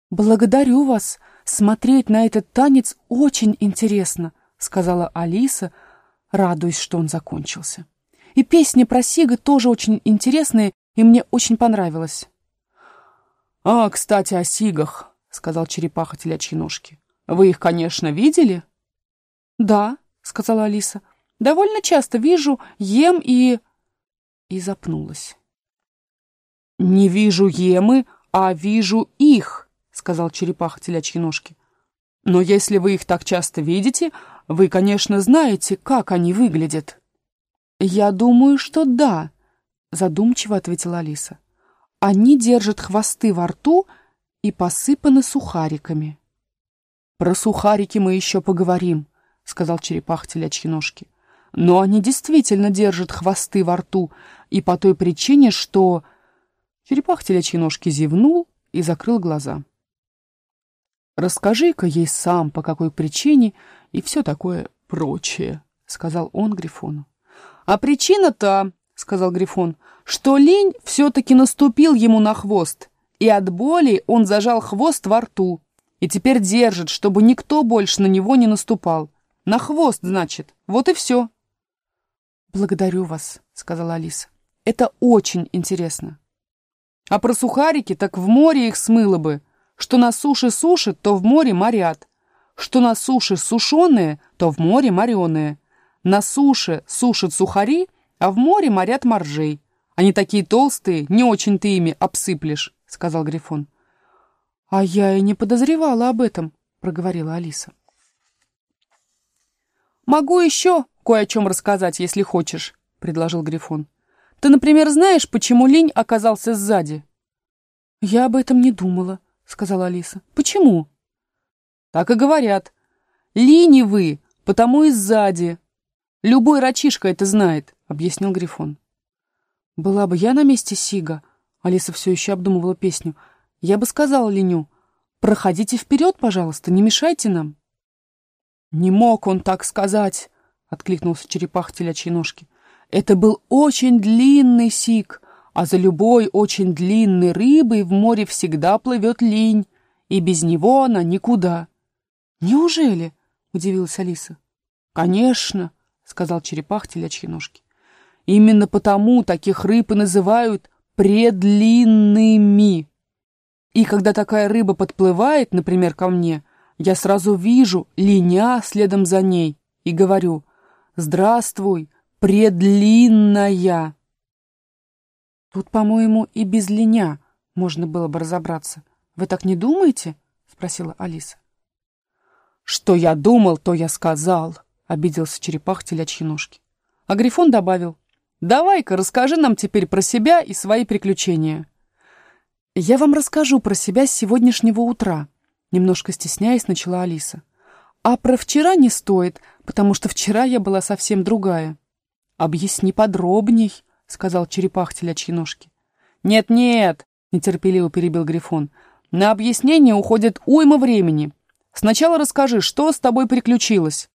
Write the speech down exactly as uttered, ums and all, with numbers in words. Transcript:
«Благодарю вас. Смотреть на этот танец очень интересно», — сказала Алиса, радуясь, что он закончился. «И песня про Сига тоже очень интересная, и мне очень понравилась». «А, кстати, о Сигах», — сказал черепаха телячьи ножки. «Вы их, конечно, видели?» «Да», — сказала Алиса. «Довольно часто вижу, ем и...» И запнулась. «Не вижу емы, а вижу их», — сказал черепаха телячьи ножки. «Но если вы их так часто видите, вы, конечно, знаете, как они выглядят». «Я думаю, что да», — задумчиво ответила Алиса. «Они держат хвосты во рту и посыпаны сухариками». «Про сухарики мы еще поговорим», — сказал черепаха телячьи ножки. «Но они действительно держат хвосты во рту, и по той причине, что...» Черепаха телячьи ножки зевнул и закрыл глаза. «Расскажи-ка ей сам, по какой причине, и все такое прочее», — сказал он Грифону. «А причина та, — сказал Грифон, — что линь все-таки наступил ему на хвост, и от боли он зажал хвост во рту, и теперь держит, чтобы никто больше на него не наступал. На хвост, значит, вот и все». «Благодарю вас, — сказала Алиса. — Это очень интересно». «А про сухарики так в море их смыло бы. Что на суше сушат, то в море морят. Что на суше сушеные, то в море мореные. На суше сушат сухари, а в море морят моржей. Они такие толстые, не очень ты ими обсыплешь», — сказал Грифон. «А я и не подозревала об этом», — проговорила Алиса. «Могу еще кое о чем рассказать, если хочешь», — предложил Грифон. «Ты, например, знаешь, почему линь оказался сзади?» «Я об этом не думала», — сказала Алиса. «Почему?» «Так и говорят. Лини вы, потому и сзади. Любой рачишка это знает», — объяснил Грифон. «Была бы я на месте Сига», — Алиса все еще обдумывала песню, — «я бы сказала линю: проходите вперед, пожалуйста, не мешайте нам». «Не мог он так сказать», — откликнулся черепаха телячьи ножки. «Это был очень длинный Сиг, а за любой очень длинной рыбой в море всегда плывет линь, и без него она никуда». «Неужели?» — удивилась Алиса. «Конечно», — сказал черепаха телячьи ножки. «Именно потому таких рыб и называют предлинными. И когда такая рыба подплывает, например, ко мне, я сразу вижу линя следом за ней и говорю: «Здравствуй, предлинная». «Тут, по-моему, и без линя можно было бы разобраться. Вы так не думаете?» — спросила Алиса. «Что я думал, то я сказал», — обиделся черепаха телячьи ножки. А Грифон добавил: «Давай-ка расскажи нам теперь про себя и свои приключения». «Я вам расскажу про себя с сегодняшнего утра», — немножко стесняясь, начала Алиса. «А про вчера не стоит, потому что вчера я была совсем другая». «Объясни подробней», — сказал черепаха телячьи ножки. «Нет-нет», — нетерпеливо перебил Грифон, — «на объяснение уходит уйма времени. Сначала расскажи, что с тобой приключилось».